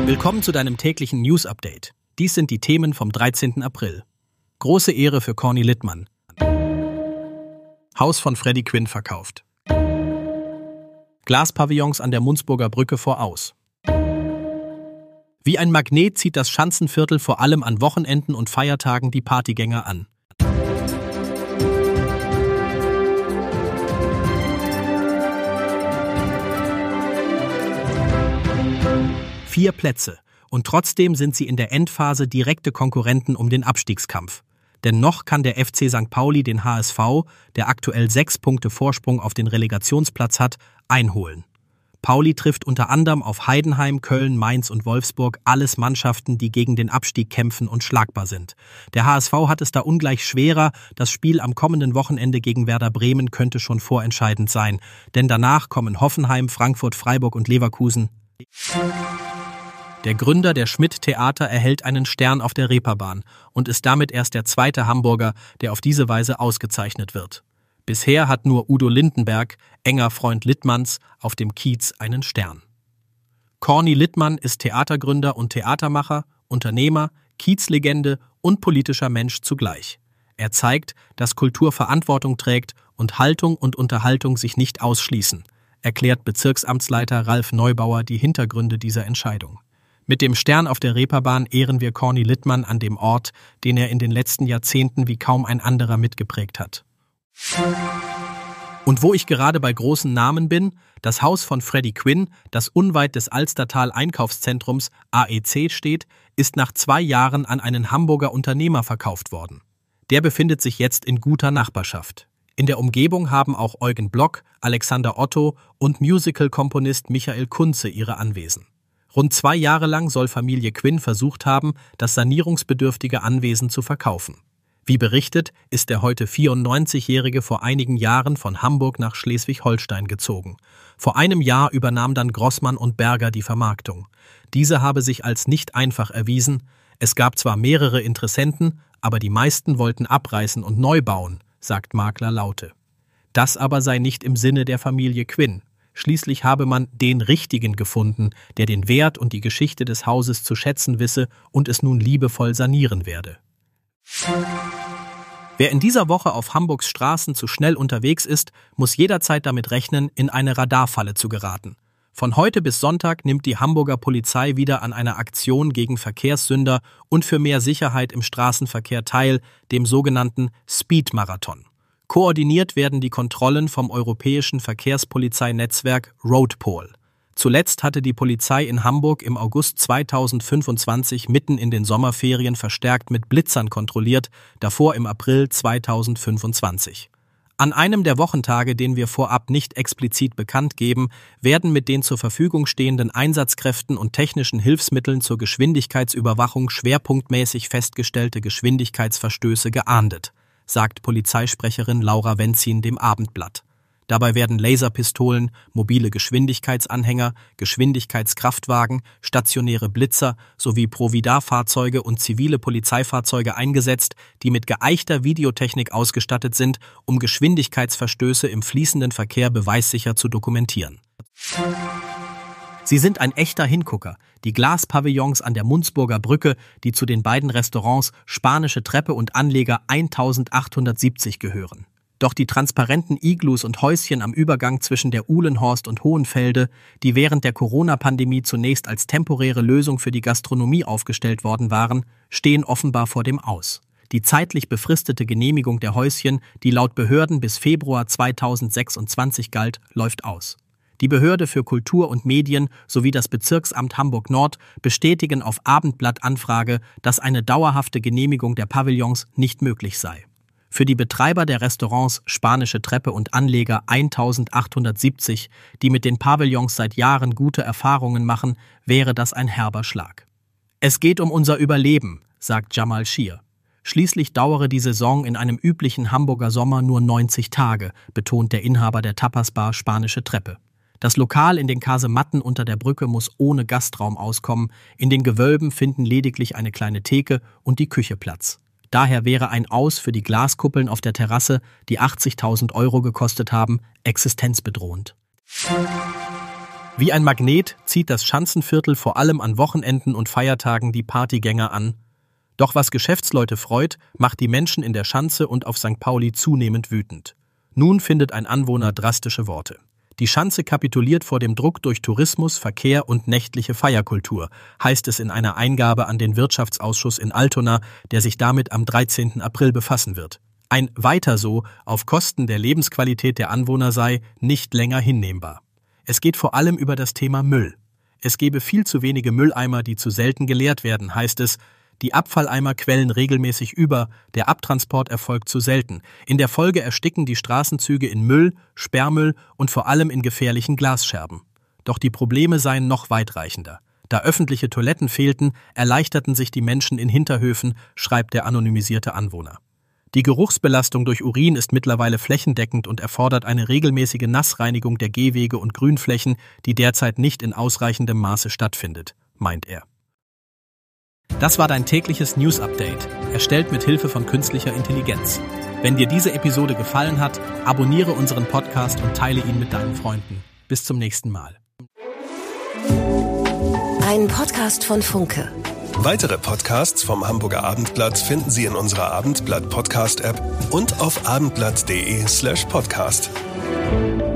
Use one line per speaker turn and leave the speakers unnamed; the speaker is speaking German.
Willkommen zu deinem täglichen News-Update. Dies sind die Themen vom 13. April. Große Ehre für Corny Littmann. Haus von Freddie Quinn verkauft. Glaspavillons an der Munzburger Brücke voraus. Wie ein Magnet zieht das Schanzenviertel vor allem an Wochenenden und Feiertagen die Partygänger an. Vier Plätze. Und trotzdem sind sie in der Endphase direkte Konkurrenten um den Abstiegskampf. Denn noch kann der FC St. Pauli den HSV, der aktuell 6 Punkte Vorsprung auf den Relegationsplatz hat, einholen. Pauli trifft unter anderem auf Heidenheim, Köln, Mainz und Wolfsburg, alles Mannschaften, die gegen den Abstieg kämpfen und schlagbar sind. Der HSV hat es da ungleich schwerer. Das Spiel am kommenden Wochenende gegen Werder Bremen könnte schon vorentscheidend sein. Denn danach kommen Hoffenheim, Frankfurt, Freiburg und Leverkusen. Der Gründer der Schmidt-Theater erhält einen Stern auf der Reeperbahn und ist damit erst der zweite Hamburger, der auf diese Weise ausgezeichnet wird. Bisher hat nur Udo Lindenberg, enger Freund Littmanns, auf dem Kiez einen Stern. Corny Littmann ist Theatergründer und Theatermacher, Unternehmer, Kiezlegende und politischer Mensch zugleich. Er zeigt, dass Kultur Verantwortung trägt und Haltung und Unterhaltung sich nicht ausschließen, erklärt Bezirksamtsleiter Ralf Neubauer die Hintergründe dieser Entscheidung. Mit dem Stern auf der Reeperbahn ehren wir Corny Littmann an dem Ort, den er in den letzten Jahrzehnten wie kaum ein anderer mitgeprägt hat. Und wo ich gerade bei großen Namen bin, das Haus von Freddie Quinn, das unweit des Alstertal-Einkaufszentrums AEC steht, ist nach 2 Jahren an einen Hamburger Unternehmer verkauft worden. Der befindet sich jetzt in guter Nachbarschaft. In der Umgebung haben auch Eugen Block, Alexander Otto und Musical-Komponist Michael Kunze ihre Anwesen. Rund 2 Jahre lang soll Familie Quinn versucht haben, das sanierungsbedürftige Anwesen zu verkaufen. Wie berichtet, ist der heute 94-Jährige vor einigen Jahren von Hamburg nach Schleswig-Holstein gezogen. Vor einem Jahr übernahm dann Grossmann und Berger die Vermarktung. Diese habe sich als nicht einfach erwiesen. Es gab zwar mehrere Interessenten, aber die meisten wollten abreißen und neu bauen, sagt Makler Laute. Das aber sei nicht im Sinne der Familie Quinn. Schließlich habe man den Richtigen gefunden, der den Wert und die Geschichte des Hauses zu schätzen wisse und es nun liebevoll sanieren werde. Wer in dieser Woche auf Hamburgs Straßen zu schnell unterwegs ist, muss jederzeit damit rechnen, in eine Radarfalle zu geraten. Von heute bis Sonntag nimmt die Hamburger Polizei wieder an einer Aktion gegen Verkehrssünder und für mehr Sicherheit im Straßenverkehr teil, dem sogenannten Speed-Marathon. Koordiniert werden die Kontrollen vom europäischen Verkehrspolizeinetzwerk Roadpol. Zuletzt hatte die Polizei in Hamburg im August 2025 mitten in den Sommerferien verstärkt mit Blitzern kontrolliert, davor im April 2025. An einem der Wochentage, den wir vorab nicht explizit bekannt geben, werden mit den zur Verfügung stehenden Einsatzkräften und technischen Hilfsmitteln zur Geschwindigkeitsüberwachung schwerpunktmäßig festgestellte Geschwindigkeitsverstöße geahndet, sagt Polizeisprecherin Laura Wenzin dem Abendblatt. Dabei werden Laserpistolen, mobile Geschwindigkeitsanhänger, Geschwindigkeitskraftwagen, stationäre Blitzer sowie Providar-Fahrzeuge und zivile Polizeifahrzeuge eingesetzt, die mit geeichter Videotechnik ausgestattet sind, um Geschwindigkeitsverstöße im fließenden Verkehr beweissicher zu dokumentieren. Sie sind ein echter Hingucker, die Glaspavillons an der Munzburger Brücke, die zu den beiden Restaurants Spanische Treppe und Anleger 1870 gehören. Doch die transparenten Iglus und Häuschen am Übergang zwischen der Uhlenhorst und Hohenfelde, die während der Corona-Pandemie zunächst als temporäre Lösung für die Gastronomie aufgestellt worden waren, stehen offenbar vor dem Aus. Die zeitlich befristete Genehmigung der Häuschen, die laut Behörden bis Februar 2026 galt, läuft aus. Die Behörde für Kultur und Medien sowie das Bezirksamt Hamburg-Nord bestätigen auf Abendblatt-Anfrage, dass eine dauerhafte Genehmigung der Pavillons nicht möglich sei. Für die Betreiber der Restaurants Spanische Treppe und Anleger 1870, die mit den Pavillons seit Jahren gute Erfahrungen machen, wäre das ein herber Schlag. Es geht um unser Überleben, sagt Jamal Schir. Schließlich dauere die Saison in einem üblichen Hamburger Sommer nur 90 Tage, betont der Inhaber der Tapasbar Spanische Treppe. Das Lokal in den Kasematten unter der Brücke muss ohne Gastraum auskommen, in den Gewölben finden lediglich eine kleine Theke und die Küche Platz. Daher wäre ein Aus für die Glaskuppeln auf der Terrasse, die 80.000 € gekostet haben, existenzbedrohend. Wie ein Magnet zieht das Schanzenviertel vor allem an Wochenenden und Feiertagen die Partygänger an. Doch was Geschäftsleute freut, macht die Menschen in der Schanze und auf St. Pauli zunehmend wütend. Nun findet ein Anwohner drastische Worte. Die Schanze kapituliert vor dem Druck durch Tourismus, Verkehr und nächtliche Feierkultur, heißt es in einer Eingabe an den Wirtschaftsausschuss in Altona, der sich damit am 13. April befassen wird. Ein Weiter so auf Kosten der Lebensqualität der Anwohner sei nicht länger hinnehmbar. Es geht vor allem über das Thema Müll. Es gebe viel zu wenige Mülleimer, die zu selten geleert werden, heißt es. Die Abfalleimer quellen regelmäßig über, der Abtransport erfolgt zu selten. In der Folge ersticken die Straßenzüge in Müll, Sperrmüll und vor allem in gefährlichen Glasscherben. Doch die Probleme seien noch weitreichender. Da öffentliche Toiletten fehlten, erleichterten sich die Menschen in Hinterhöfen, schreibt der anonymisierte Anwohner. Die Geruchsbelastung durch Urin ist mittlerweile flächendeckend und erfordert eine regelmäßige Nassreinigung der Gehwege und Grünflächen, die derzeit nicht in ausreichendem Maße stattfindet, meint er. Das war dein tägliches News-Update, erstellt mit Hilfe von künstlicher Intelligenz. Wenn dir diese Episode gefallen hat, abonniere unseren Podcast und teile ihn mit deinen Freunden. Bis zum nächsten Mal.
Ein Podcast von Funke.
Weitere Podcasts vom Hamburger Abendblatt finden Sie in unserer Abendblatt-Podcast-App und auf abendblatt.de/podcast.